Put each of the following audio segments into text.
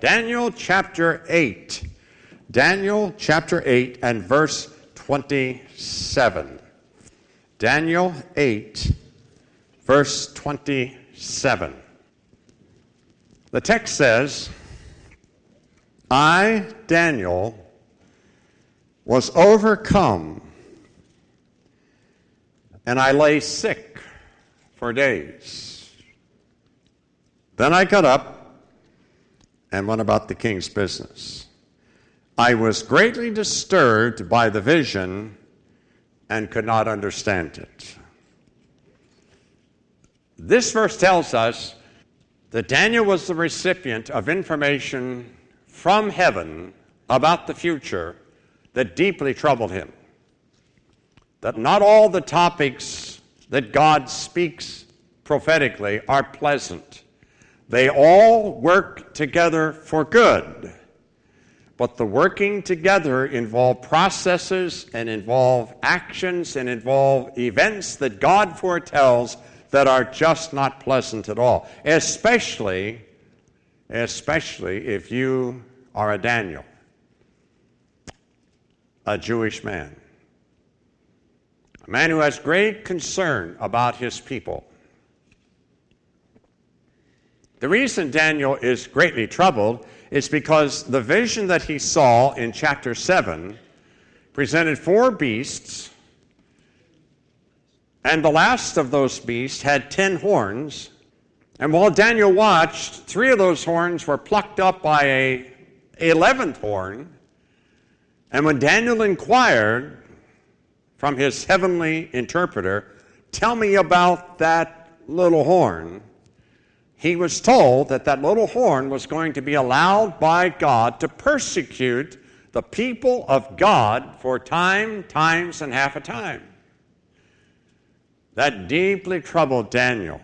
Daniel chapter 8. Daniel chapter 8 and verse 27. Daniel 8, verse 27. The text says, I, Daniel, was overcome, and I lay sick for days. Then I got up and went about the king's business. I was greatly disturbed by the vision and could not understand it. This verse tells us that Daniel was the recipient of information from heaven about the future that deeply troubled him. That not all the topics that God speaks prophetically are pleasant. They all work together for good. But the working together involve processes and involve actions and involve events that God foretells that are just not pleasant at all. Especially if you are a Daniel, a Jewish man. A man who has great concern about his people. The reason Daniel is greatly troubled is because the vision that he saw in chapter 7 presented 4 beasts, and the last of those beasts had 10 horns, and while Daniel watched, 3 of those horns were plucked up by a 11th horn, and when Daniel inquired from his heavenly interpreter, tell me about that little horn, he was told that that little horn was going to be allowed by God to persecute the people of God for times, and half a time. That deeply troubled Daniel.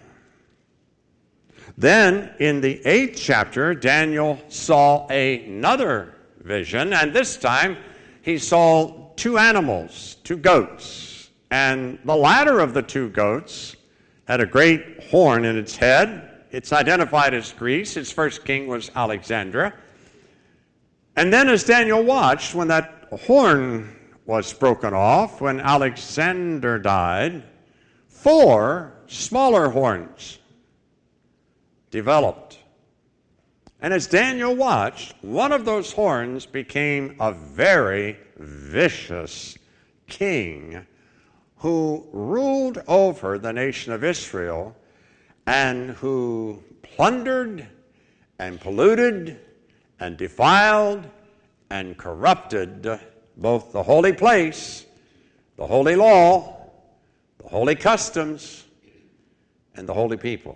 Then, in the 8th chapter, Daniel saw another vision, and this time he saw 2 animals, 2 goats. And the latter of the 2 goats had a great horn in its head. It's identified as Greece. Its first king was Alexander. And then as Daniel watched, when that horn was broken off, when Alexander died, 4 smaller horns developed. And as Daniel watched, one of those horns became a very vicious king who ruled over the nation of Israel and who plundered and polluted and defiled and corrupted both the holy place, the holy law, the holy customs, and the holy people.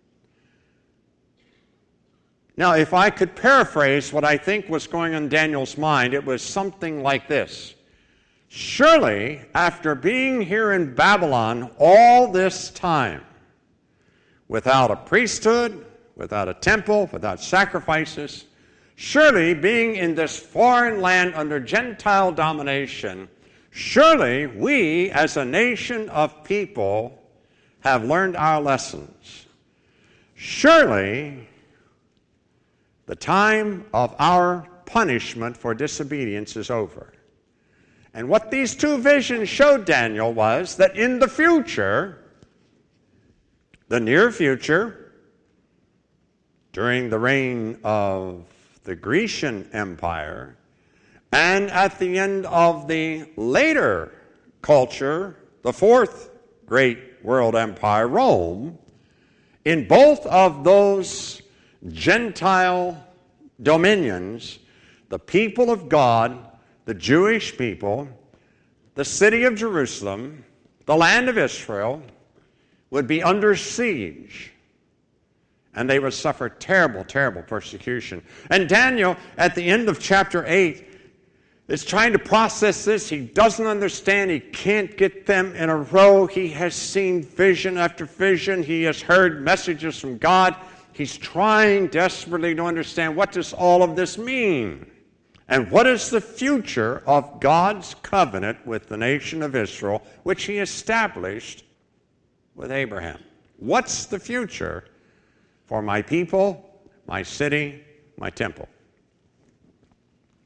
Now, if I could paraphrase what I think was going on in Daniel's mind, it was something like this. Surely, after being here in Babylon all this time, without a priesthood, without a temple, without sacrifices, surely being in this foreign land under Gentile domination, surely we as a nation of people have learned our lessons. Surely the time of our punishment for disobedience is over. And what these 2 visions showed Daniel was that in the future, the near future, during the reign of the Grecian Empire, and at the end of the later culture, the 4th great world empire, Rome, in both of those Gentile dominions, the people of God, the Jewish people, the city of Jerusalem, the land of Israel, would be under siege, and they would suffer terrible, terrible persecution. And Daniel, at the end of chapter 8, is trying to process this. He doesn't understand. He can't get them in a row. He has seen vision after vision. He has heard messages from God. He's trying desperately to understand, what does all of this mean? And what is the future of God's covenant with the nation of Israel, which he established with Abraham? What's the future for my people, my city, my temple?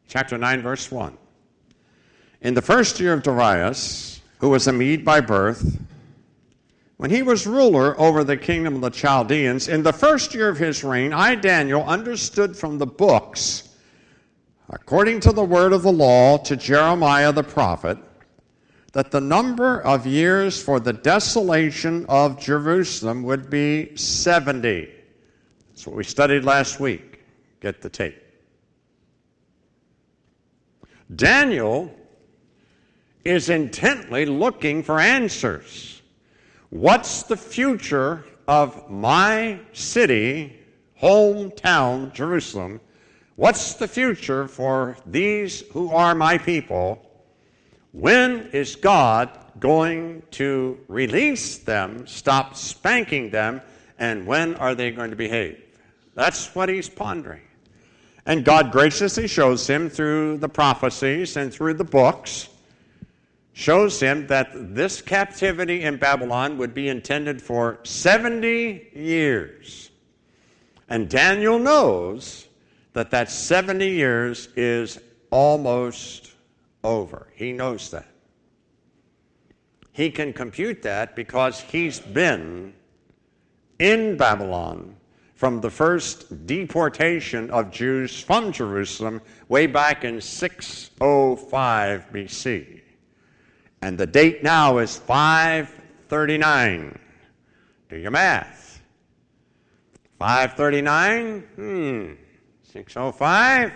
chapter 9, verse 1. In the first year of Darius, who was a Mede by birth, when he was ruler over the kingdom of the Chaldeans, in the first year of his reign, I, Daniel, understood from the books, according to the word of the law to Jeremiah the prophet, that the number of years for the desolation of Jerusalem would be 70. That's what we studied last week. Get the tape. Daniel is intently looking for answers. What's the future of my city, hometown, Jerusalem? What's the future for these who are my people? When is God going to release them, stop spanking them, and when are they going to behave? That's what he's pondering. And God graciously shows him through the prophecies and through the books, shows him that this captivity in Babylon would be intended for 70 years. And Daniel knows that that 70 years is almost over. He knows that. He can compute that because he's been in Babylon from the first deportation of Jews from Jerusalem way back in 605 BC. And the date now is 539. Do your math. 539, 605,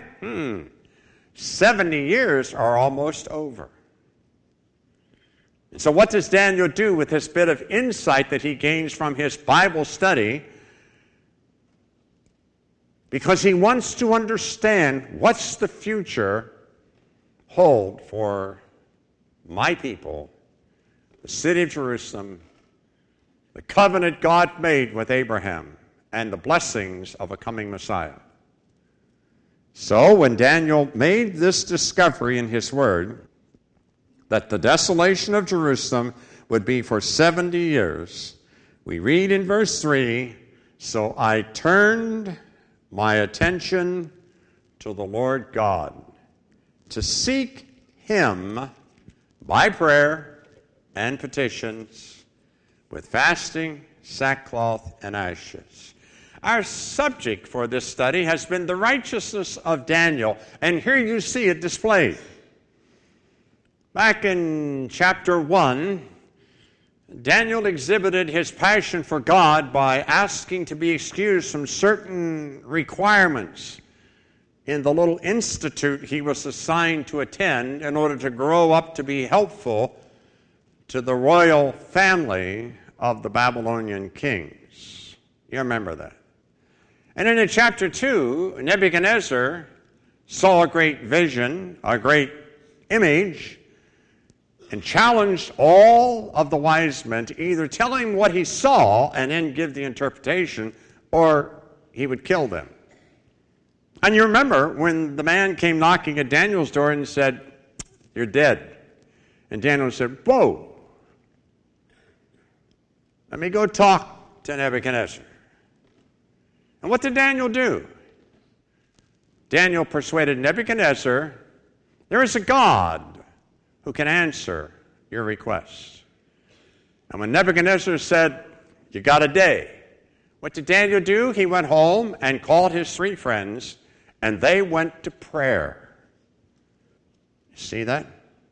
70 years are almost over. And so what does Daniel do with this bit of insight that he gains from his Bible study? Because he wants to understand what's the future hold for my people, the city of Jerusalem, the covenant God made with Abraham, and the blessings of a coming Messiah. So when Daniel made this discovery in his word, that the desolation of Jerusalem would be for 70 years, we read in verse 3, so I turned my attention to the Lord God to seek him by prayer and petitions with fasting, sackcloth, and ashes. Our subject for this study has been the righteousness of Daniel, and here you see it displayed. Back in chapter 1, Daniel exhibited his passion for God by asking to be excused from certain requirements in the little institute he was assigned to attend in order to grow up to be helpful to the royal family of the Babylonian kings. You remember that. And then in chapter 2, Nebuchadnezzar saw a great vision, a great image, and challenged all of the wise men to either tell him what he saw and then give the interpretation, or he would kill them. And you remember when the man came knocking at Daniel's door and said, "You're dead." And Daniel said, "Whoa. Let me go talk to Nebuchadnezzar." And what did Daniel do? Daniel persuaded Nebuchadnezzar, there is a God who can answer your requests. And when Nebuchadnezzar said, you got a day, what did Daniel do? He went home and called his 3 friends, and they went to prayer. You see that?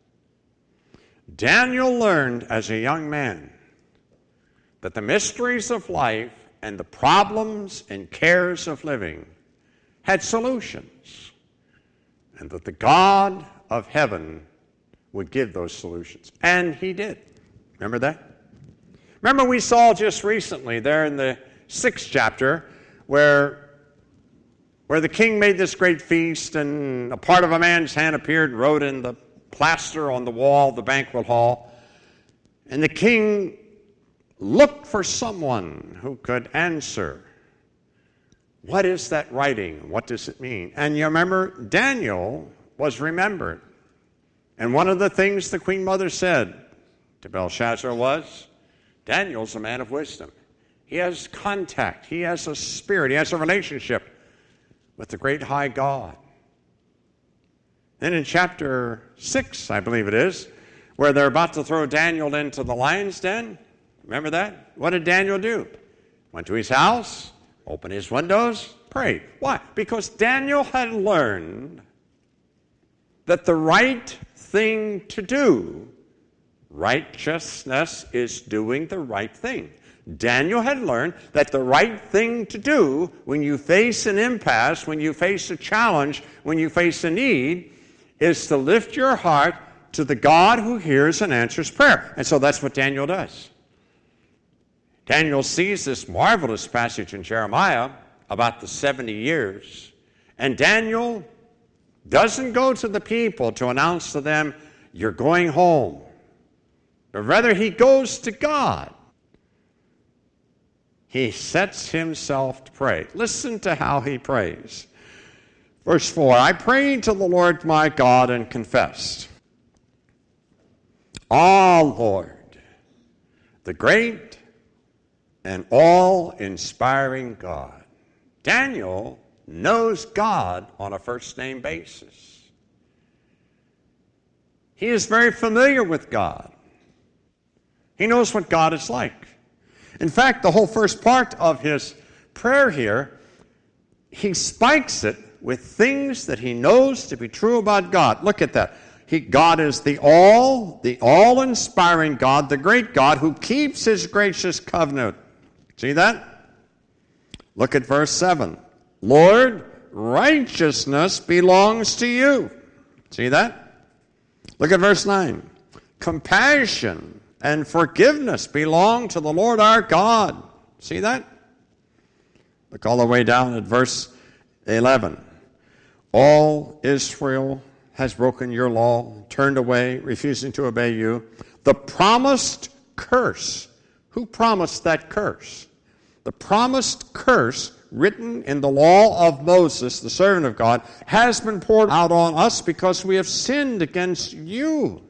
Daniel learned as a young man that the mysteries of life and the problems and cares of living had solutions, and that the God of heaven would give those solutions. And he did. Remember that? Remember we saw just recently there in the 6th chapter where the king made this great feast, and a part of a man's hand appeared and wrote in the plaster on the wall of the banquet hall. And the king looked for someone who could answer. What is that writing? What does it mean? And you remember, Daniel was remembered. And one of the things the Queen Mother said to Belshazzar was, Daniel's a man of wisdom. He has contact. He has a spirit. He has a relationship with the great high God. Then in chapter 6, I believe it is, where they're about to throw Daniel into the lion's den. Remember that? What did Daniel do? Went to his house, opened his windows, prayed. Why? Because Daniel had learned that the right thing to do, righteousness is doing the right thing. Daniel had learned that the right thing to do when you face an impasse, when you face a challenge, when you face a need, is to lift your heart to the God who hears and answers prayer. And so that's what Daniel does. Daniel sees this marvelous passage in Jeremiah about the 70 years, and Daniel doesn't go to the people to announce to them, you're going home. But rather, he goes to God. He sets himself to pray. Listen to how he prays. Verse 4, I prayed to the Lord my God and confessed, Lord, the great and all-inspiring God. Daniel knows God on a first-name basis. He is very familiar with God. He knows what God is like. In fact, the whole first part of his prayer here, he spikes it with things that he knows to be true about God. Look at that. God is the all-inspiring God, the great God who keeps his gracious covenant. See that? Look at verse 7. Lord, righteousness belongs to you. See that? Look at verse 9. Compassion and forgiveness belong to the Lord our God. See that? Look all the way down at verse 11. All Israel has broken your law, turned away, refusing to obey you. The promised curse. Who promised that curse? The promised curse written in the law of Moses, the servant of God, has been poured out on us because we have sinned against you.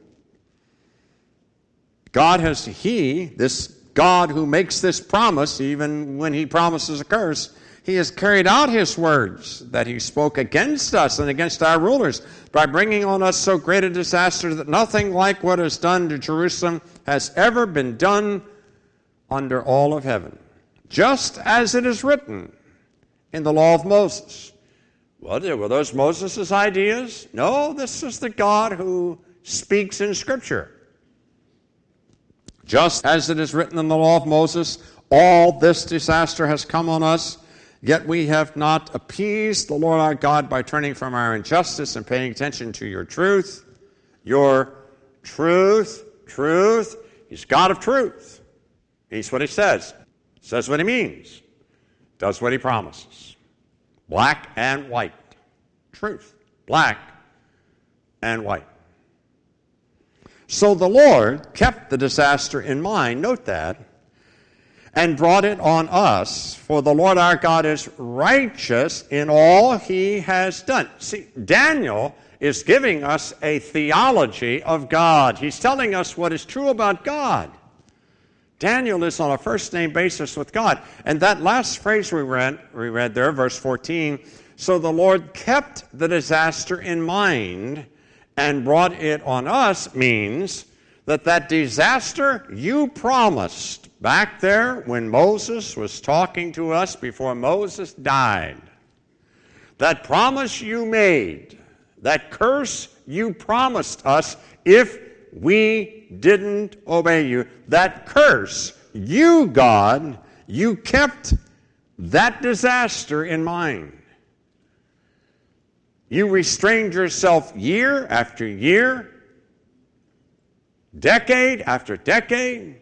This God who makes this promise, even when he promises a curse, he has carried out his words that he spoke against us and against our rulers by bringing on us so great a disaster that nothing like what is done to Jerusalem has ever been done under all of heaven. Just as it is written in the law of Moses. Well, were those Moses' ideas? No, this is the God who speaks in Scripture. Just as it is written in the law of Moses, all this disaster has come on us, yet we have not appeased the Lord our God by turning from our injustice and paying attention to your truth. Your truth. He's God of truth. He's what he says what he means, does what he promises. Black and white. Truth. Black and white. So the Lord kept the disaster in mind, note that, and brought it on us, for the Lord our God is righteous in all he has done. See, Daniel is giving us a theology of God. He's telling us what is true about God. Daniel is on a first-name basis with God. And that last phrase we read there, verse 14, so the Lord kept the disaster in mind and brought it on us, means that disaster you promised back there when Moses was talking to us before Moses died, that promise you made, that curse you promised us if we didn't obey you, that curse, you, God, you kept that disaster in mind. You restrained yourself year after year, decade after decade,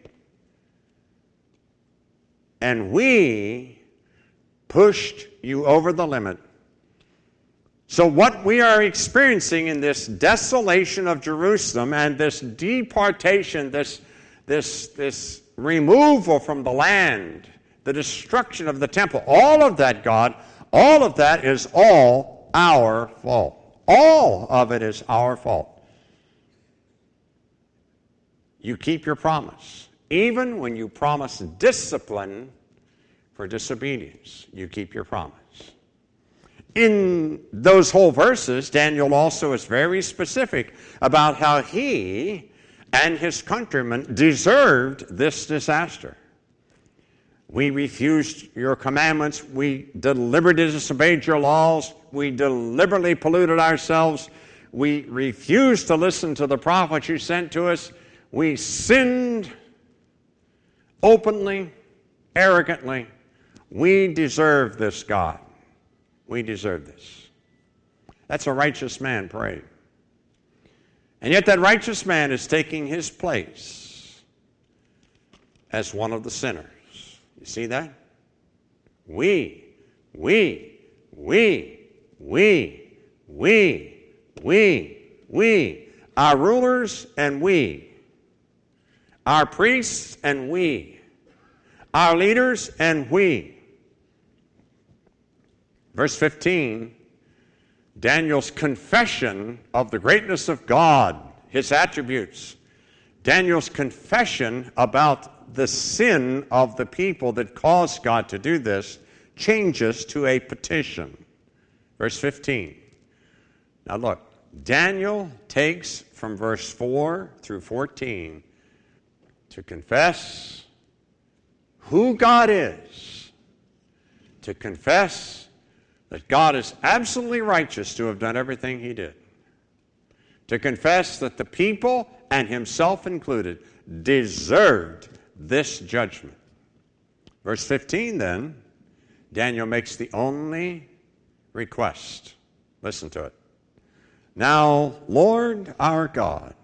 and we pushed you over the limit. So what we are experiencing in this desolation of Jerusalem and this deportation, this removal from the land, the destruction of the temple, all of that, God, all of that is all our fault. All of it is our fault. You keep your promise. Even when you promise discipline for disobedience, you keep your promise. in those whole verses, Daniel also is very specific about how he and his countrymen deserved this disaster. We refused your commandments. We deliberately disobeyed your laws. We deliberately polluted ourselves. We refused to listen to the prophets you sent to us. We sinned openly, arrogantly. We deserve this, God. We deserve this. That's a righteous man praying. And yet that righteous man is taking his place as one of the sinners. You see that? We, our rulers and we, our priests and we, our leaders and we. Verse 15, Daniel's confession of the greatness of God, his attributes. Daniel's confession about the sin of the people that caused God to do this changes to a petition. Verse 15. Now look, Daniel takes from verse 4 through 14 to confess who God is, to confess that God is absolutely righteous to have done everything he did, to confess that the people, and himself included, deserved this judgment. Verse 15 then, Daniel makes the only request. Listen to it. Now, Lord our God,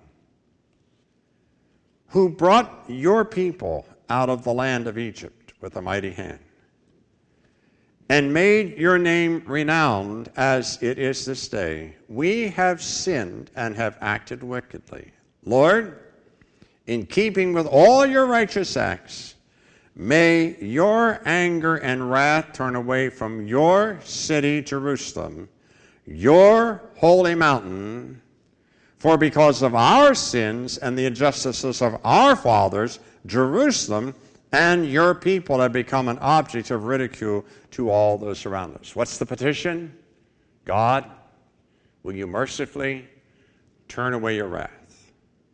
who brought your people out of the land of Egypt with a mighty hand, and made your name renowned as it is this day, we have sinned and have acted wickedly. Lord, in keeping with all your righteous acts, may your anger and wrath turn away from your city, Jerusalem, your holy mountain, for because of our sins and the injustices of our fathers, Jerusalem and your people have become an object of ridicule to all those around us. What's the petition? God, will you mercifully turn away your wrath?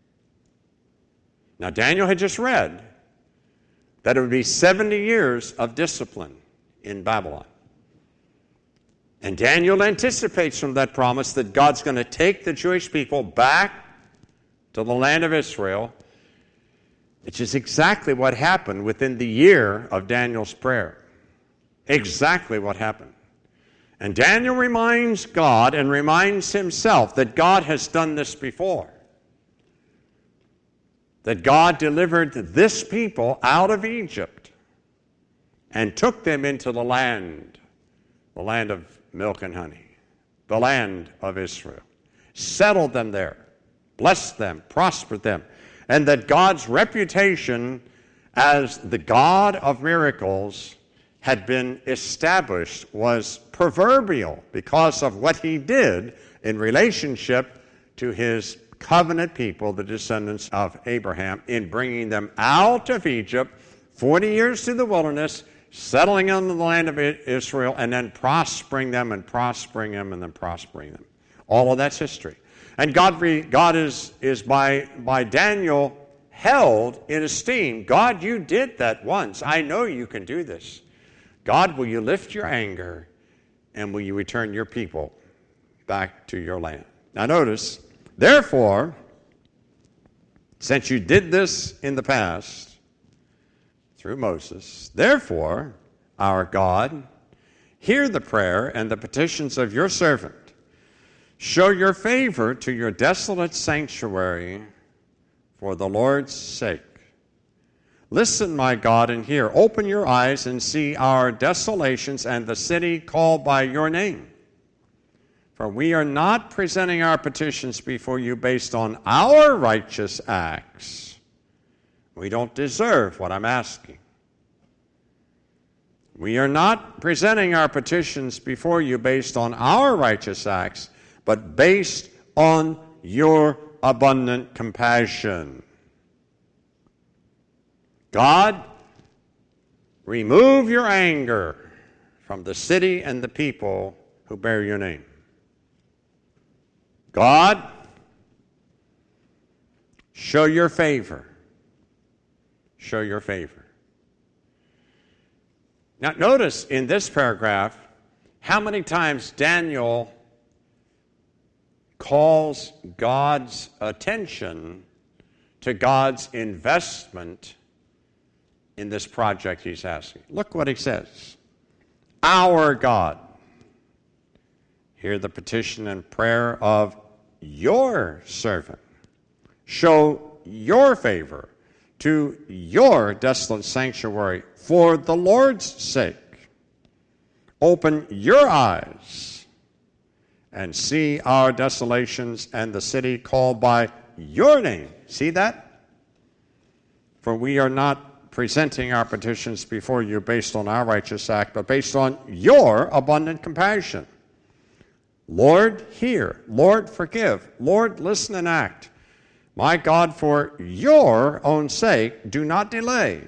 Now, Daniel had just read that it would be 70 years of discipline in Babylon. And Daniel anticipates from that promise that God's going to take the Jewish people back to the land of Israel, which is exactly what happened within the year of Daniel's prayer. Exactly what happened. And Daniel reminds God and reminds himself that God has done this before. That God delivered this people out of Egypt and took them into the land of milk and honey, the land of Israel, settled them there, blessed them, prospered them, and that God's reputation as the God of miracles had been established, was proverbial because of what he did in relationship to his covenant people, the descendants of Abraham, in bringing them out of Egypt, 40 years through the wilderness, settling on the land of Israel, and then prospering them and prospering them and then prospering them. All of that's history. And God is by Daniel held in esteem. God, you did that once. I know you can do this. God, will you lift your anger and will you return your people back to your land? Now notice, therefore, since you did this in the past through Moses, therefore, our God, hear the prayer and the petitions of your servant. Show your favor to your desolate sanctuary for the Lord's sake. Listen, my God, and hear. Open your eyes and see our desolations and the city called by your name. For we are not presenting our petitions before you based on our righteous acts. We don't deserve what I'm asking. We are not presenting our petitions before you based on our righteous acts, but based on your abundant compassion. God, remove your anger from the city and the people who bear your name. God, show your favor. Show your favor. Now, notice in this paragraph how many times Daniel calls God's attention to God's investment in this project he's asking. Look what he says. Our God. Hear the petition and prayer of your servant. Show your favor to your desolate sanctuary for the Lord's sake. Open your eyes and see our desolations and the city called by your name. See that? For we are not presenting our petitions before you based on our righteous act, but based on your abundant compassion. Lord, hear. Lord, forgive. Lord, listen and act. My God, for your own sake, do not delay,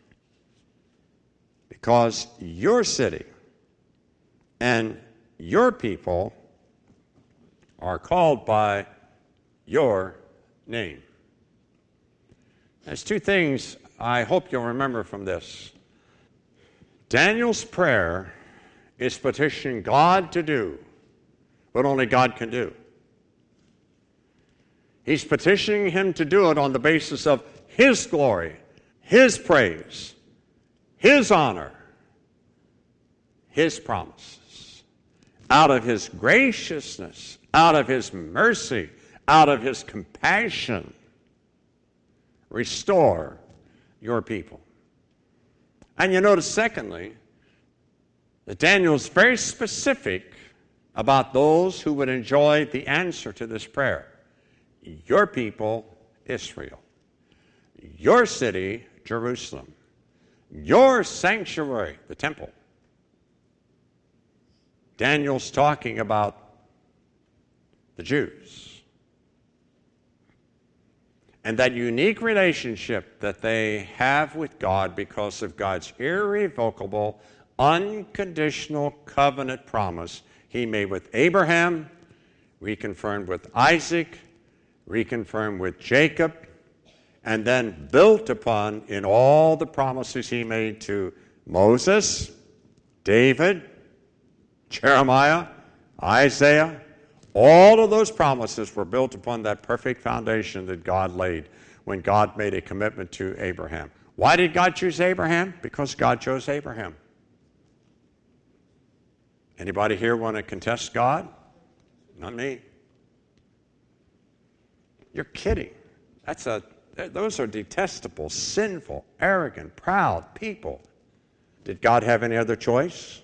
because your city and your people are called by your name. There's two things I hope you'll remember from this. Daniel's prayer is petitioning God to do what only God can do. He's petitioning him to do it on the basis of his glory, his praise, his honor, his promises. Out of his graciousness, out of his mercy, out of his compassion, restore your people. And you notice, secondly, that Daniel's very specific about those who would enjoy the answer to this prayer. Your people, Israel. Your city, Jerusalem. Your sanctuary, the temple. Daniel's talking about the Jews. And that unique relationship that they have with God because of God's irrevocable, unconditional covenant promise he made with Abraham, reconfirmed with Isaac, reconfirmed with Jacob, and then built upon in all the promises he made to Moses, David, Jeremiah, Isaiah. All of those promises were built upon that perfect foundation that God laid when God made a commitment to Abraham. Why did God choose Abraham? Because God chose Abraham. Anybody here want to contest God? Not me. You're kidding. Those are detestable, sinful, arrogant, proud people. Did God have any other choice?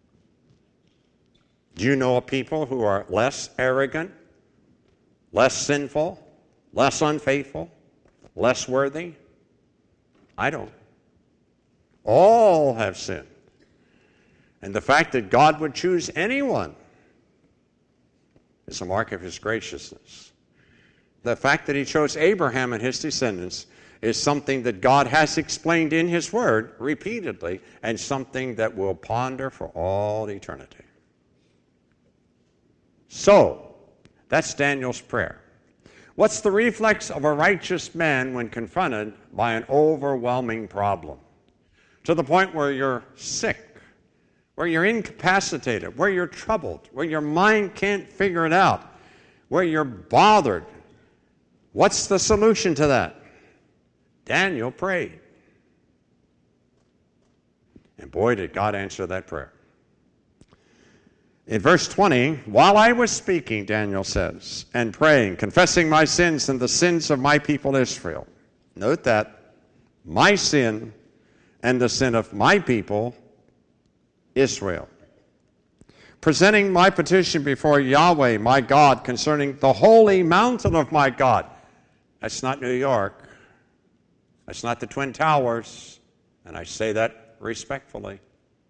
Do you know of people who are less arrogant, less sinful, less unfaithful, less worthy? I don't. All have sinned. And the fact that God would choose anyone is a mark of his graciousness. The fact that he chose Abraham and his descendants is something that God has explained in his word repeatedly, and something that we'll ponder for all eternity. So, that's Daniel's prayer. What's the reflex of a righteous man when confronted by an overwhelming problem? To the point where you're sick, where you're incapacitated, where you're troubled, where your mind can't figure it out, where you're bothered. What's the solution to that? Daniel prayed. And boy, did God answer that prayer. In verse 20, while I was speaking, Daniel says, and praying, confessing my sins and the sins of my people Israel. Note that, my sin and the sin of my people Israel. Presenting my petition before Yahweh, my God, concerning the holy mountain of my God. That's not New York. That's not the Twin Towers. And I say that respectfully.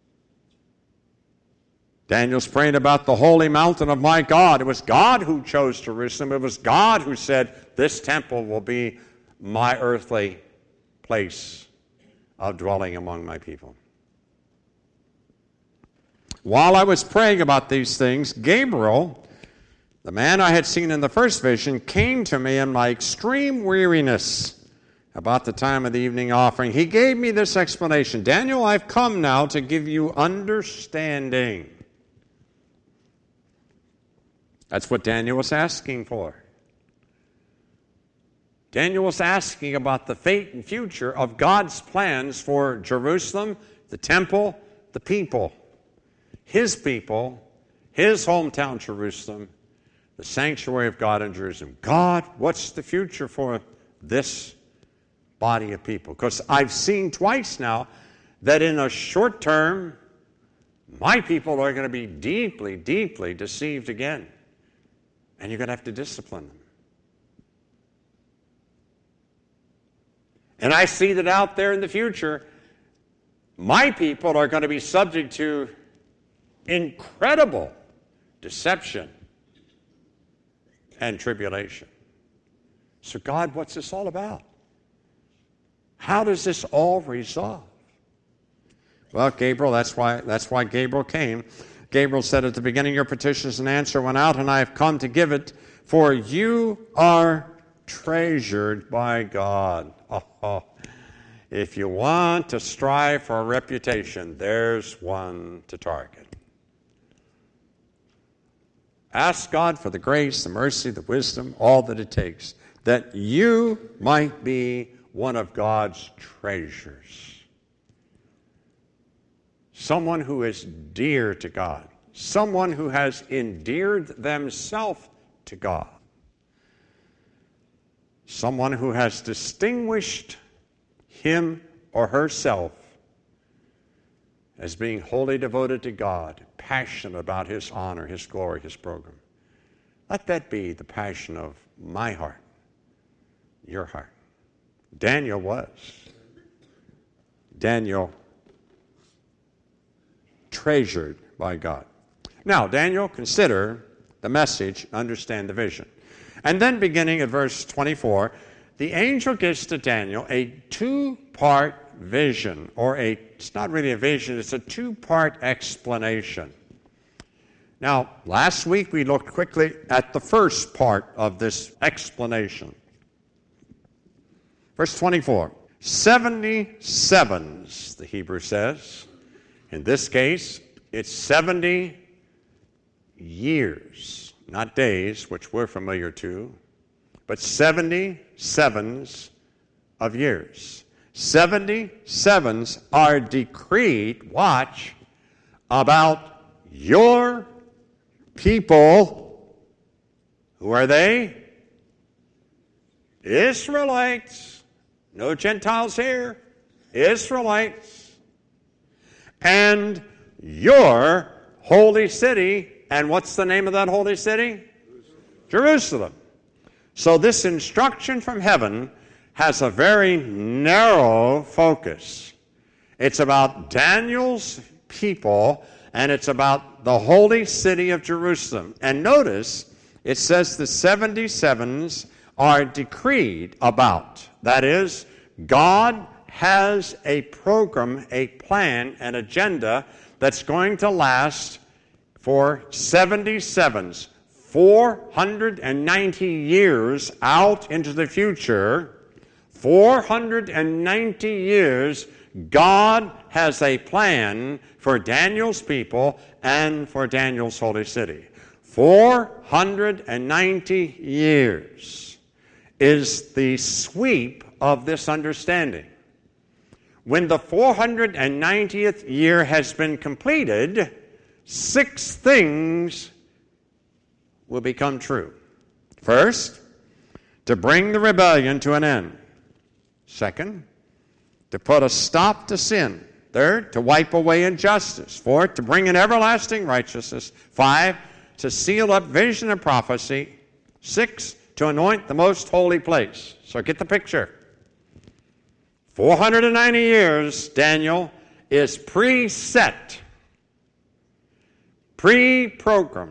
Daniel's praying about the holy mountain of my God. It was God who chose Jerusalem. It was God who said, this temple will be my earthly place of dwelling among my people. while I was praying about these things, Gabriel, the man I had seen in the first vision, came to me in my extreme weariness about the time of the evening offering. He gave me this explanation. Daniel, I've come now to give you understanding. That's what Daniel was asking for. Daniel was asking about the fate and future of God's plans for Jerusalem, the temple, the people, his hometown Jerusalem, the sanctuary of God in Jerusalem. God, what's the future for this body of people? Because I've seen twice now that in a short term, my people are going to be deeply, deeply deceived again. And you're going to have to discipline them. And I see that out there in the future, my people are going to be subject to incredible deception and tribulation. So God, what's this all about? How does this all resolve? Well, Gabriel, that's why Gabriel came. Gabriel said, at the beginning your petitions and answer went out, and I have come to give it, for you are treasured by God. Oh, if you want to strive for a reputation, there's one to target. Ask God for the grace, the mercy, the wisdom, all that it takes, that you might be one of God's treasures. Someone who is dear to God. Someone who has endeared themselves to God. Someone who has distinguished him or herself as being wholly devoted to God, passionate about his honor, his glory, his program. Let that be the passion of my heart, your heart. Daniel was. Daniel treasured by God. Now, Daniel, consider the message, understand the vision. And then beginning at verse 24, the angel gives to Daniel a two-part vision, it's not really a vision, it's a two-part explanation. Now, last week we looked quickly at the first part of this explanation. Verse 24, 77s, the Hebrew says. In this case, it's 70 years, not days, which we're familiar to, but 77s of years. 77s are decreed, watch, about your people. Who are they? Israelites. No Gentiles here. Israelites. And your holy city. And what's the name of that holy city? Jerusalem. So this instruction from heaven has a very narrow focus. It's about Daniel's people, and it's about the holy city of Jerusalem. And notice, it says the 77s are decreed about. That is, God has a program, a plan, an agenda that's going to last for 77s, 490 years out into the future. 490 years, God has a plan for Daniel's people and for Daniel's holy city. 490 years is the sweep of this understanding. When the 490th year has been completed, 6 things will become true. First, to bring the rebellion to an end. Second, to put a stop to sin. Third, to wipe away injustice. Fourth, to bring in everlasting righteousness. 5, to seal up vision and prophecy. 6, to anoint the most holy place. So get the picture. 490 years, Daniel, is preset, pre-programmed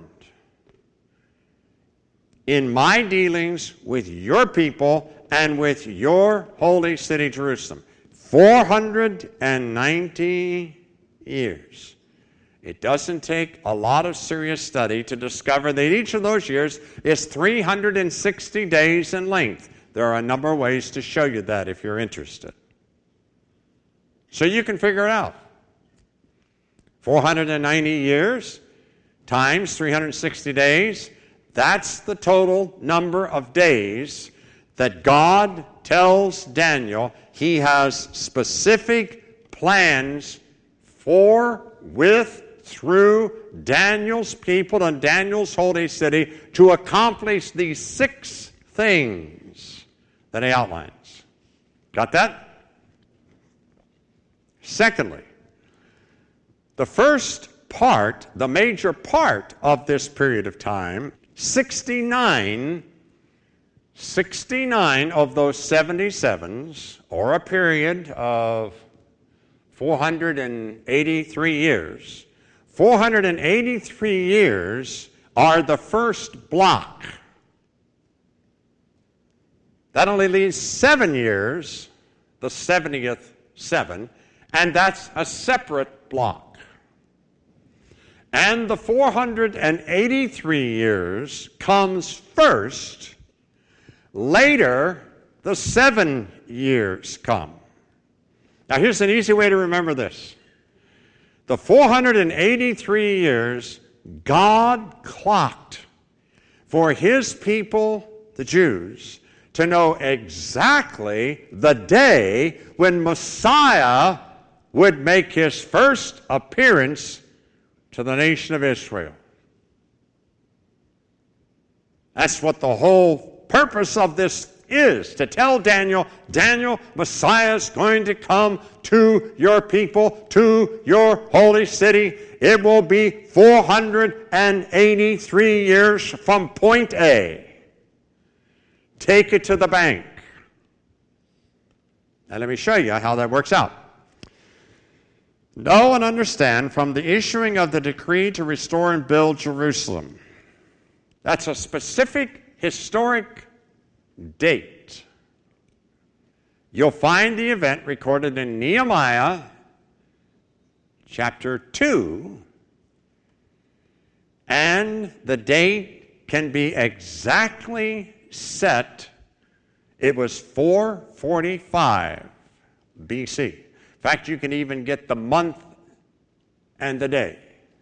in my dealings with your people and with your holy city, Jerusalem. 490 years It doesn't take a lot of serious study to discover that each of those years is 360 days in length. There are a number of ways to show you that if you're interested. So you can figure it out. 490 years times 360 days, that's the total number of days that God tells Daniel he has specific plans for, with, through Daniel's people and Daniel's holy city to accomplish these 6 things that he outlines. Got that? Secondly, the first part, the major part of this period of time, 69 of those 77s, or a period of 483 years. 483 years are the first block. That only leaves 7 years, the 70th 7, and that's a separate block. And the 483 years comes first. Later, the 7 years come. Now, here's an easy way to remember this. The 483 years God clocked for his people, the Jews, to know exactly the day when Messiah would make his first appearance to the nation of Israel. That's what the whole purpose of this is, to tell Daniel, Messiah is going to come to your people, to your holy city. It will be 483 years from point A. Take it to the bank. Now let me show you how that works out. Know and understand from the issuing of the decree to restore and build Jerusalem. That's a specific historic date. You'll find the event recorded in Nehemiah chapter 2, and the date can be exactly set. It was 445 BC. In fact, you can even get the month and the day.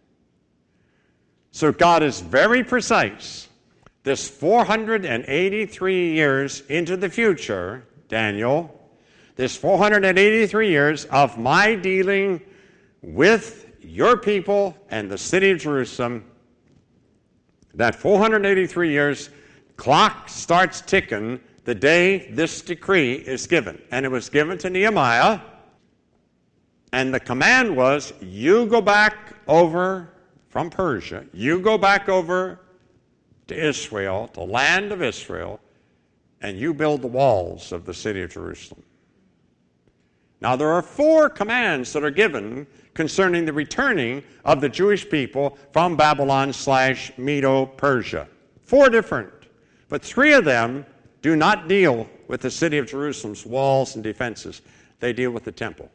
So God is very precise. This 483 years into the future, Daniel, this 483 years of my dealing with your people and the city of Jerusalem, that 483 years, clock starts ticking the day this decree is given. And it was given to Nehemiah, and the command was, you go back over from Persia, you go back over to Israel, the land of Israel, and you build the walls of the city of Jerusalem. Now, there are 4 commands that are given concerning the returning of the Jewish people from Babylon/Medo-Persia. 4 different, but 3 of them do not deal with the city of Jerusalem's walls and defenses. They deal with the temple.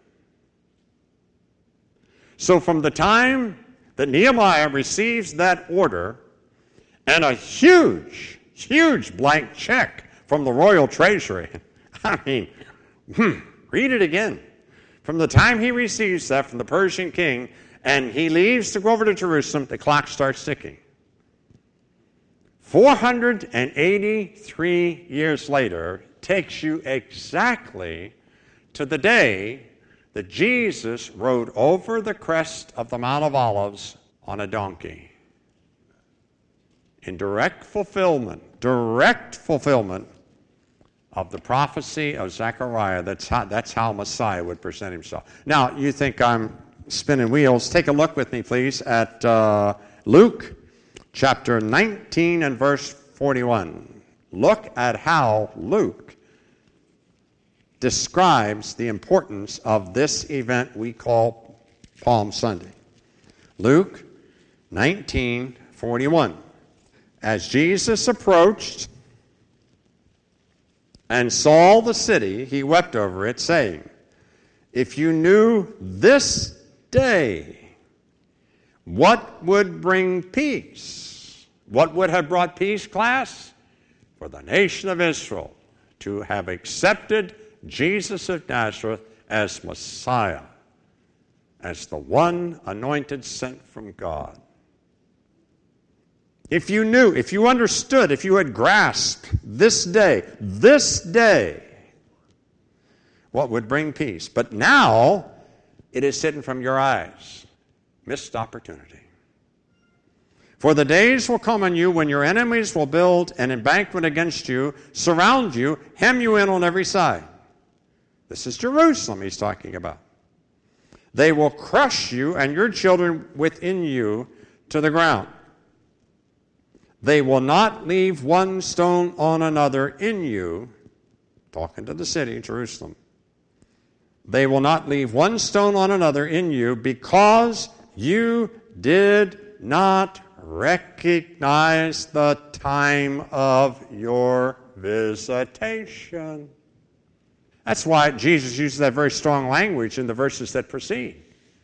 So from the time that Nehemiah receives that order, and a huge, huge blank check from the royal treasury. I mean, read it again. From the time he receives that from the Persian king and he leaves to go over to Jerusalem, the clock starts ticking. 483 years later takes you exactly to the day that Jesus rode over the crest of the Mount of Olives on a donkey. In direct fulfillment of the prophecy of Zechariah. That's how Messiah would present himself. Now, you think I'm spinning wheels. Take a look with me, please, at Luke chapter 19 and verse 41. Look at how Luke describes the importance of this event we call Palm Sunday. Luke 19:41. As Jesus approached and saw the city, he wept over it, saying, "If you knew this day What would bring peace? What would have brought peace, class? For the nation of Israel to have accepted Jesus of Nazareth as Messiah, as the one anointed sent from God. If you knew, if you understood, if you had grasped this day, what would bring peace? But now it is hidden from your eyes. Missed opportunity. For the days will come on you when your enemies will build an embankment against you, surround you, hem you in on every side. This is Jerusalem he's talking about. They will crush you and your children within you to the ground. They will not leave one stone on another in you, talking to the city, Jerusalem. They will not leave one stone on another in you because you did not recognize the time of your visitation. That's why Jesus uses that very strong language in the verses that precede.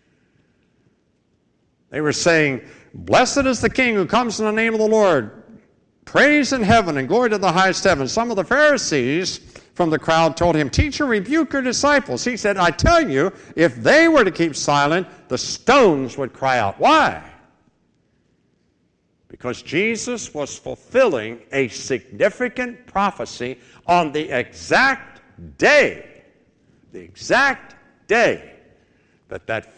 They were saying, "Blessed is the King who comes in the name of the Lord. Praise in heaven and glory to the highest heaven." Some of the Pharisees from the crowd told him, "Teacher, rebuke your disciples." He said, "I tell you, if they were to keep silent, the stones would cry out." Why? Because Jesus was fulfilling a significant prophecy on the exact day that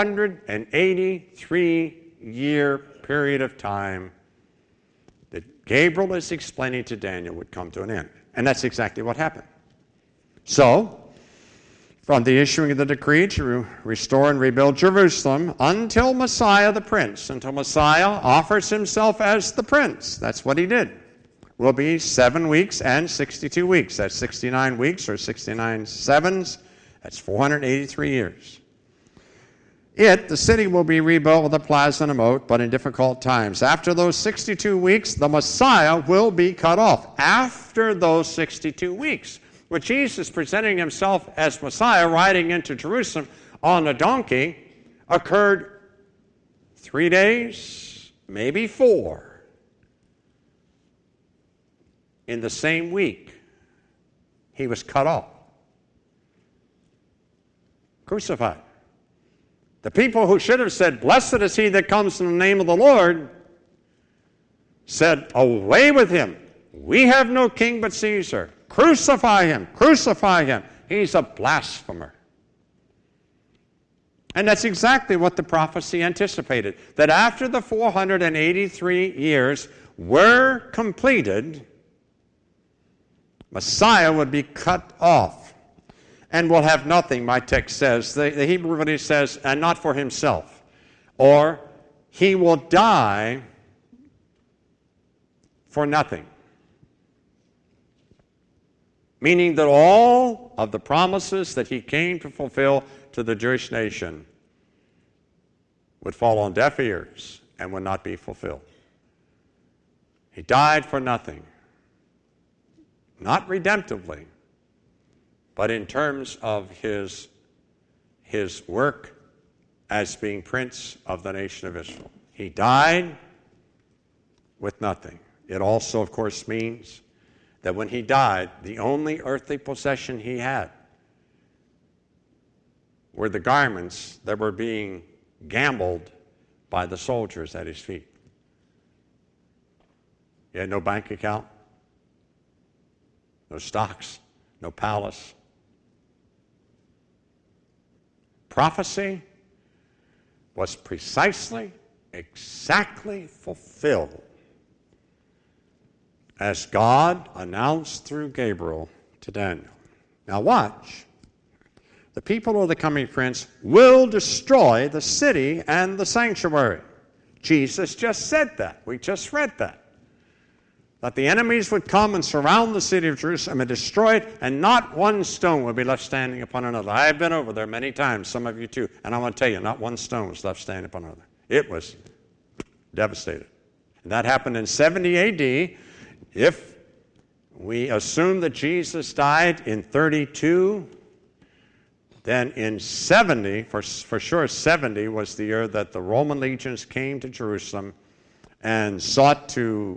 483-year period of time that Gabriel is explaining to Daniel would come to an end. And that's exactly what happened. So, from the issuing of the decree to restore and rebuild Jerusalem until Messiah the Prince, until Messiah offers himself as the Prince, that's what he did, will be 7 weeks and 62 weeks. That's 69 weeks or 69 sevens. That's 483 years. The city will be rebuilt with a plaza and a moat, but in difficult times. After those 62 weeks, the Messiah will be cut off. After those 62 weeks, with Jesus presenting himself as Messiah, riding into Jerusalem on a donkey, occurred 3 days, maybe 4, in the same week. He was cut off, crucified. The people who should have said, "Blessed is he that comes in the name of the Lord," said, "Away with him. We have no king but Caesar. Crucify him. Crucify him. He's a blasphemer." And that's exactly what the prophecy anticipated, that after the 483 years were completed, Messiah would be cut off and will have nothing, my text says. The Hebrew really says, and not for himself. Or he will die for nothing. Meaning that all of the promises that he came to fulfill to the Jewish nation would fall on deaf ears and would not be fulfilled. He died for nothing. Not redemptively, but in terms of his work as being Prince of the nation of Israel. He died with nothing. It also, of course, means that when he died, the only earthly possession he had were the garments that were being gambled by the soldiers at his feet. He had no bank account, no stocks, no palace. Prophecy was precisely, exactly fulfilled as God announced through Gabriel to Daniel. Now watch. The people of the coming prince will destroy the city and the sanctuary. Jesus just said that. We just read that. That the enemies would come and surround the city of Jerusalem and destroy it, and not one stone would be left standing upon another. I have been over there many times, some of you too, and I want to tell you, not one stone was left standing upon another. It was devastated. And that happened in 70 A.D. If we assume that Jesus died in 32, Then in 70, for sure 70 was the year that the Roman legions came to Jerusalem and sought to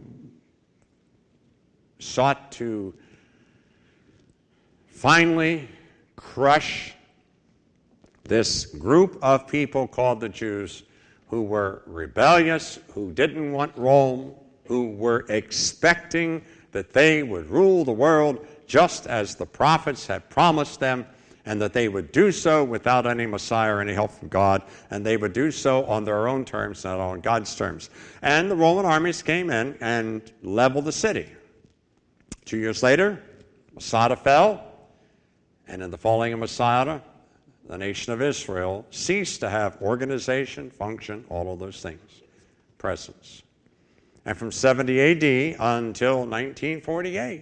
finally crush this group of people called the Jews, who were rebellious, who didn't want Rome, who were expecting that they would rule the world just as the prophets had promised them, and that they would do so without any Messiah or any help from God, and they would do so on their own terms, not on God's terms. And the Roman armies came in and leveled the city. 2 years later, Masada fell, and in the falling of Masada, the nation of Israel ceased to have organization, function, all of those things, presence. And from 70 AD until 1948,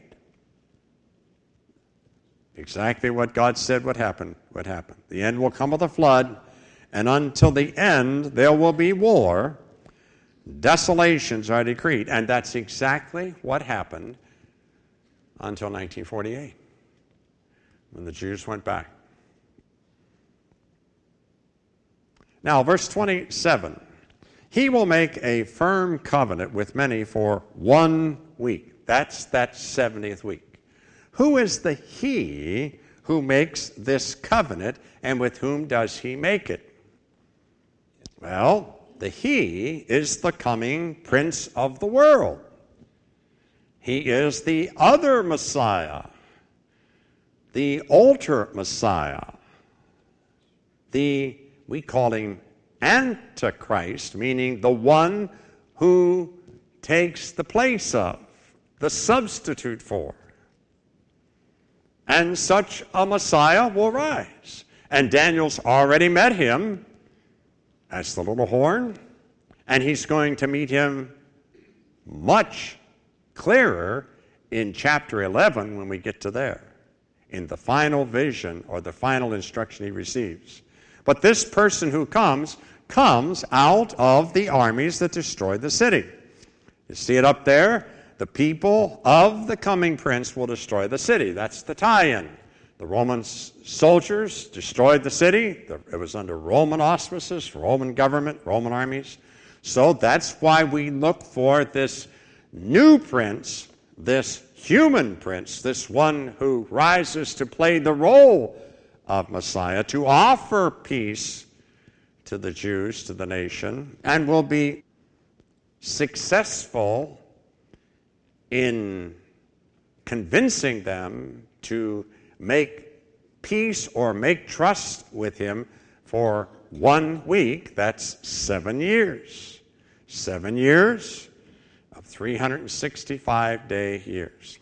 exactly what God said would happen, would happen. The end will come with a flood, and until the end there will be war. Desolations are decreed. And that's exactly what happened until 1948, when the Jews went back. Now, verse 27, he will make a firm covenant with many for 1 week. That's that 70th week. Who is the he who makes this covenant, and with whom does he make it? Well, the he is the coming Prince of the world. He is the other Messiah, the altar Messiah, we call him Antichrist, meaning the one who takes the place of, the substitute for. And such a Messiah will rise. And Daniel's already met him as the little horn, and he's going to meet him much clearer in chapter 11 when we get to there, in the final vision or the final instruction he receives. But this person who comes out of the armies that destroyed the city. You see it up there? The people of the coming prince will destroy the city. That's the tie-in. The Roman soldiers destroyed the city. It was under Roman auspices, Roman government, Roman armies. So that's why we look for this new prince, this human prince, this one who rises to play the role of Messiah, to offer peace to the Jews, to the nation, and will be successful in convincing them to make peace or make trust with him for 1 week. That's 7 years. 7 years of 365-day years.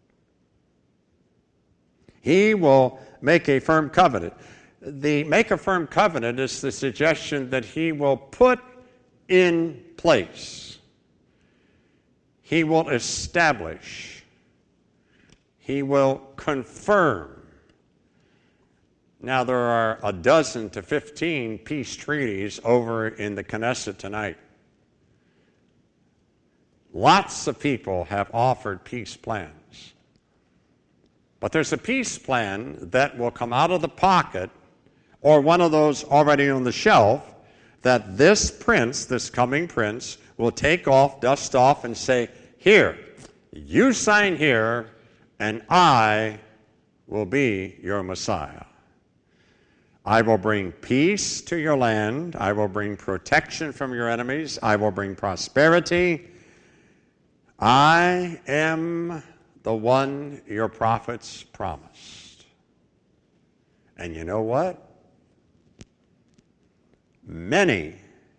He will make a firm covenant. The make a firm covenant is the suggestion that he will put in place. He will establish. He will confirm. Now, there are 12 to 15 peace treaties over in the Knesset tonight. Lots of people have offered peace plans. But there's a peace plan that will come out of the pocket, or one of those already on the shelf, that this prince, this coming prince, will take off, dust off, and say, here, you sign here, and I will be your Messiah. I will bring peace to your land. I will bring protection from your enemies. I will bring prosperity. I am the one your prophets promised. And you know what? Many,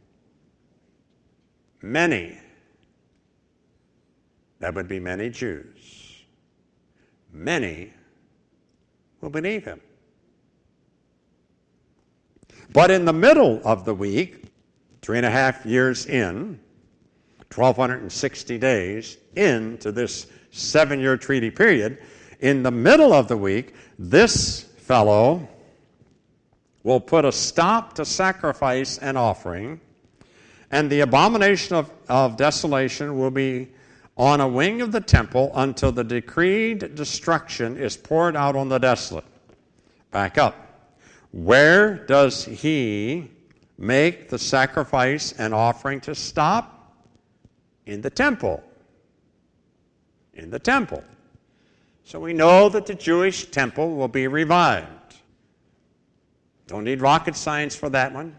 that would be many Jews, many will believe him. But in the middle of the week, 3.5 years in, 1,260 days into this 7-year treaty period, in the middle of the week, this fellow will put a stop to sacrifice and offering, and the abomination of desolation will be on a wing of the temple until the decreed destruction is poured out on the desolate. Back up. Where does he make the sacrifice and offering to stop? In the temple. In the temple. So we know that the Jewish temple will be revived. Don't need rocket science for that one.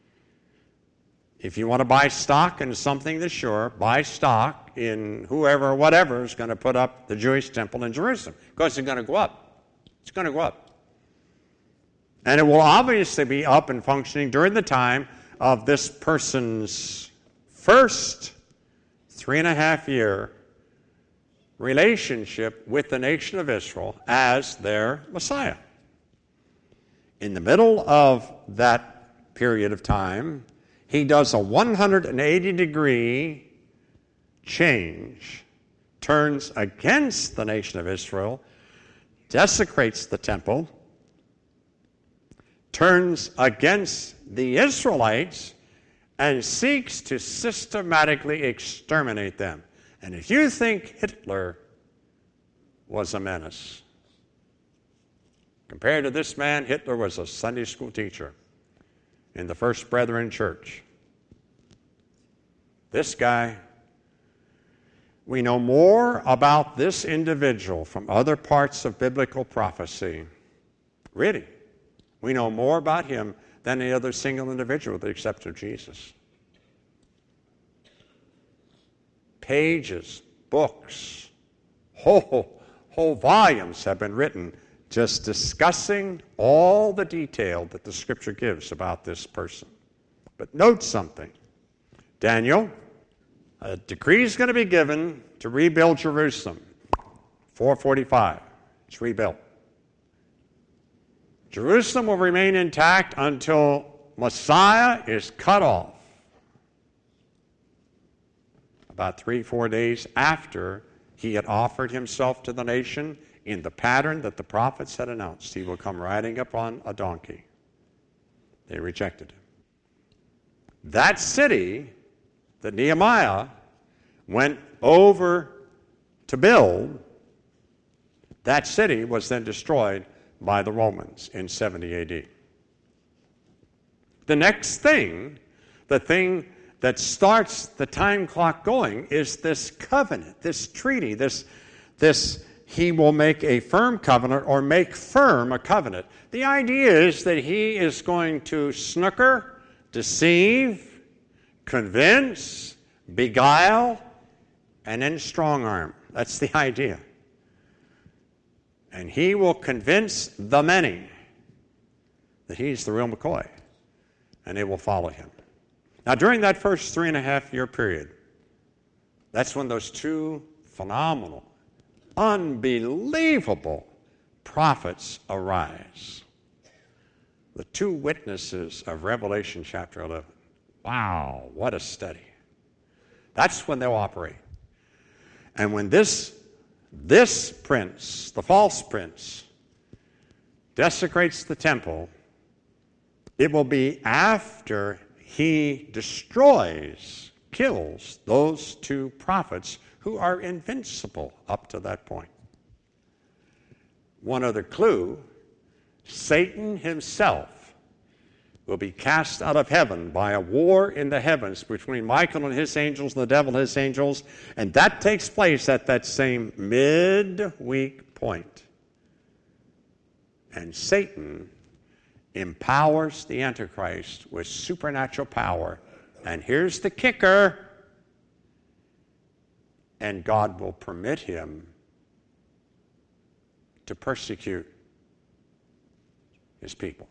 If you want to buy stock in something that's sure, buy stock in whoever or whatever is going to put up the Jewish temple in Jerusalem, because it's going to go up. It's going to go up. And it will obviously be up and functioning during the time of this person's first 3.5-year relationship with the nation of Israel as their Messiah. In the middle of that period of time, he does a 180-degree change, turns against the nation of Israel, desecrates the temple, turns against the Israelites, and seeks to systematically exterminate them. And if you think Hitler was a menace, compared to this man, Hitler was a Sunday school teacher in the First Brethren Church. This guy, we know more about this individual from other parts of biblical prophecy. Really, we know more about him than any other single individual with the exception of Jesus. Pages, books, whole volumes have been written just discussing all the detail that the Scripture gives about this person. But note something. Daniel, a decree is going to be given to rebuild Jerusalem. 445. It's rebuilt. Jerusalem will remain intact until Messiah is cut off. About 3-4 days after he had offered himself to the nation in the pattern that the prophets had announced. He will come riding upon a donkey. They rejected him. That city that Nehemiah went over to build, that city was then destroyed by the Romans in 70 A.D. The next thing, the thing that starts the time clock going, is this covenant, this treaty, this he will make a firm covenant or make firm a covenant. The idea is that he is going to snooker, deceive, convince, beguile, and then strong-arm. That's the idea. And he will convince the many that he's the real McCoy, and they will follow him. Now, during that first 3.5-year period, that's when those two phenomenal, unbelievable prophets arise. The two witnesses of Revelation chapter 11. Wow, what a study. That's when they'll operate. And when this prince, the false prince, desecrates the temple, it will be after he destroys, kills those two prophets who are invincible up to that point. One other clue, Satan himself will be cast out of heaven by a war in the heavens between Michael and his angels and the devil and his angels, and that takes place at that same midweek point. And Satan empowers the Antichrist with supernatural power. And here's the kicker. And God will permit him to persecute his people.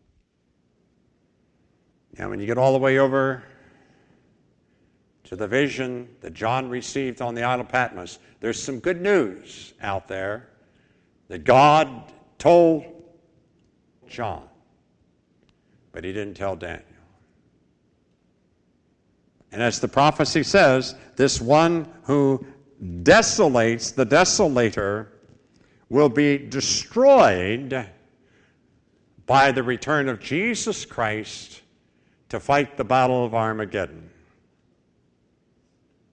Now, when you get all the way over to the vision that John received on the Isle of Patmos, there's some good news out there that God told John, but he didn't tell Daniel. And as the prophecy says, this one who desolates, the desolator, will be destroyed by the return of Jesus Christ to fight the battle of Armageddon.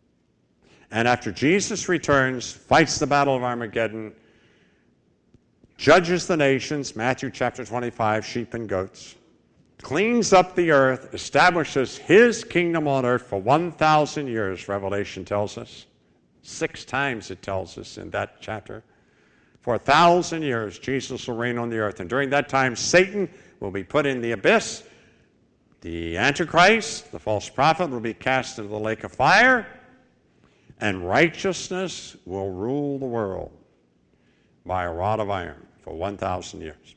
And after Jesus returns, fights the battle of Armageddon, judges the nations, Matthew chapter 25, sheep and goats, cleans up the earth, establishes his kingdom on earth for 1,000 years, Revelation tells us. 6 times it tells us in that chapter. For 1,000 years, Jesus will reign on the earth. And during that time, Satan will be put in the abyss. The Antichrist, the false prophet, will be cast into the lake of fire. And righteousness will rule the world by a rod of iron for 1,000 years.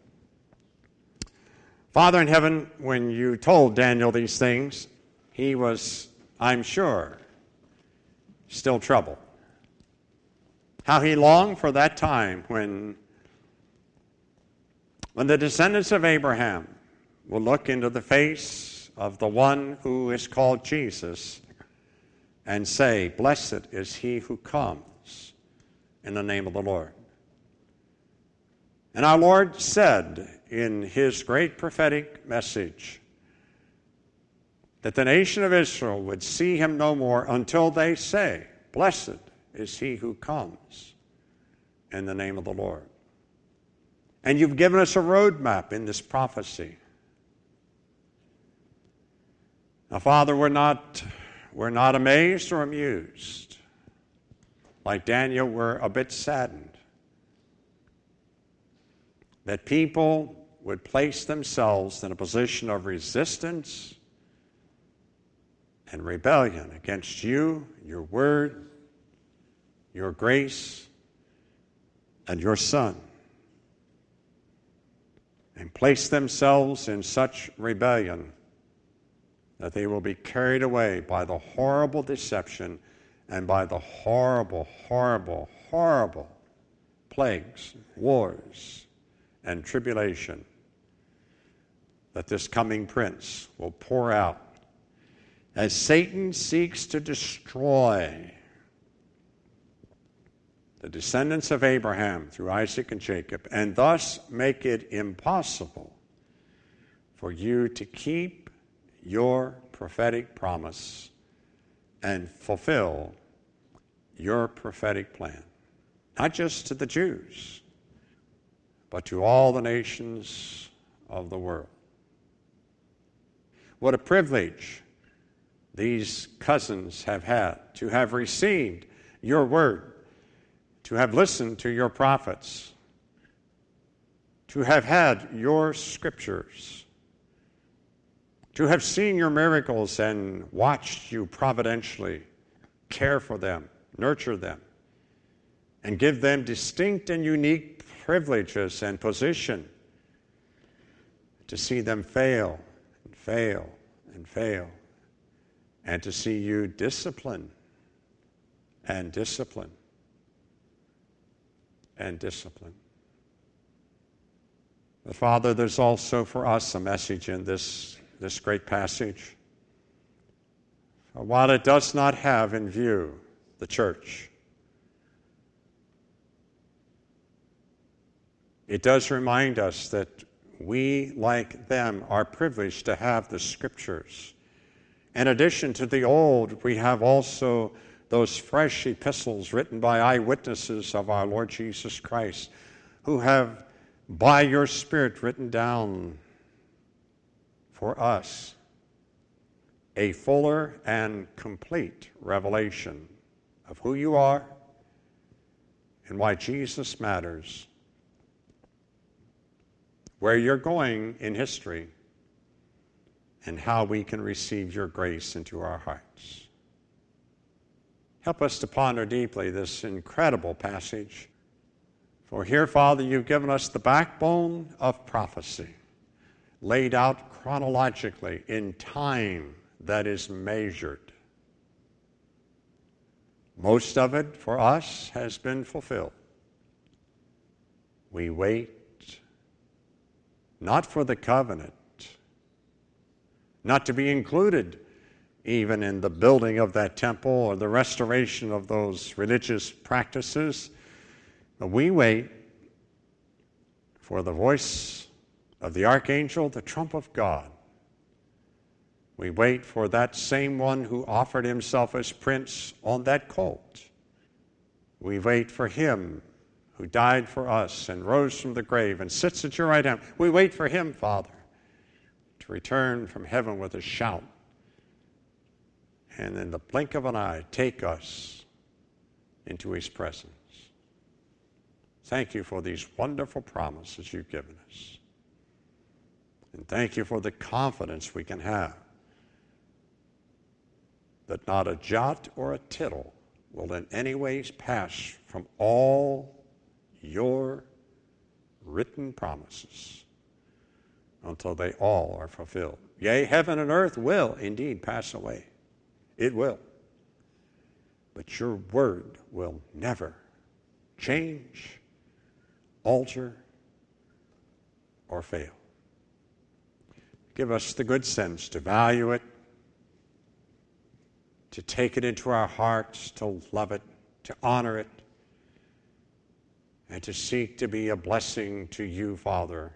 Father in heaven, when you told Daniel these things, he was, I'm sure, still troubled. How he longed for that time when the descendants of Abraham will look into the face of the one who is called Jesus and say, "Blessed is he who comes in the name of the Lord." And our Lord said in his great prophetic message that the nation of Israel would see him no more until they say, "Blessed is he who comes in the name of the Lord." And you've given us a roadmap in this prophecy. Now, Father, we're not amazed or amused. Like Daniel, we're a bit saddened that people would place themselves in a position of resistance and rebellion against you, your word, your grace, and your Son, and place themselves in such rebellion that they will be carried away by the horrible deception and by the horrible, horrible, horrible plagues, wars, and tribulation that this coming prince will pour out as Satan seeks to destroy the descendants of Abraham through Isaac and Jacob, and thus make it impossible for you to keep your prophetic promise and fulfill your prophetic plan, not just to the Jews, but to all the nations of the world. What a privilege these cousins have had to have received your word, to have listened to your prophets, to have had your scriptures, to have seen your miracles and watched you providentially care for them, nurture them, and give them distinct and unique privileges and position, to see them fail and fail and fail, and to see you discipline and discipline and discipline. But Father, there's also for us a message in this great passage. While it does not have in view the church, it does remind us that we, like them, are privileged to have the Scriptures. In addition to the old, we have also those fresh epistles written by eyewitnesses of our Lord Jesus Christ, who have, by your Spirit, written down for us a fuller and complete revelation of who you are and why Jesus matters, where you're going in history, and how we can receive your grace into our hearts. Help us to ponder deeply this incredible passage. For here, Father, you've given us the backbone of prophecy, laid out chronologically in time that is measured. Most of it for us has been fulfilled. We wait not for the covenant, not to be included even in the building of that temple or the restoration of those religious practices, but we wait for the voice of the archangel, the trump of God. We wait for that same one who offered himself as prince on that colt. We wait for him who died for us and rose from the grave and sits at your right hand. We wait for him, Father, to return from heaven with a shout, and in the blink of an eye, take us into his presence. Thank you for these wonderful promises you've given us. And thank you for the confidence we can have that not a jot or a tittle will in any ways pass from all your written promises until they all are fulfilled. Yea, heaven and earth will indeed pass away. It will. But your word will never change, alter, or fail. Give us the good sense to value it, to take it into our hearts, to love it, to honor it, and to seek to be a blessing to you, Father,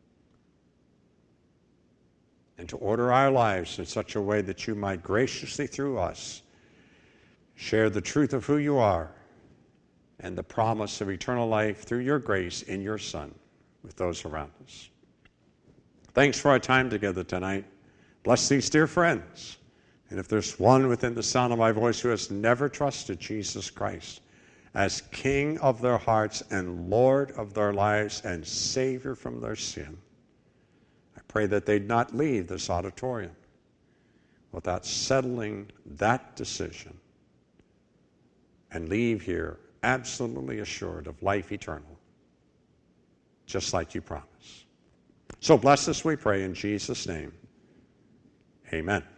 and to order our lives in such a way that you might graciously, through us, share the truth of who you are and the promise of eternal life through your grace in your Son with those around us. Thanks for our time together tonight. Bless these dear friends. And if there's one within the sound of my voice who has never trusted Jesus Christ as King of their hearts and Lord of their lives and Savior from their sin, I pray that they'd not leave this auditorium without settling that decision and leave here absolutely assured of life eternal, just like you promised. So bless us, we pray, in Jesus' name. Amen.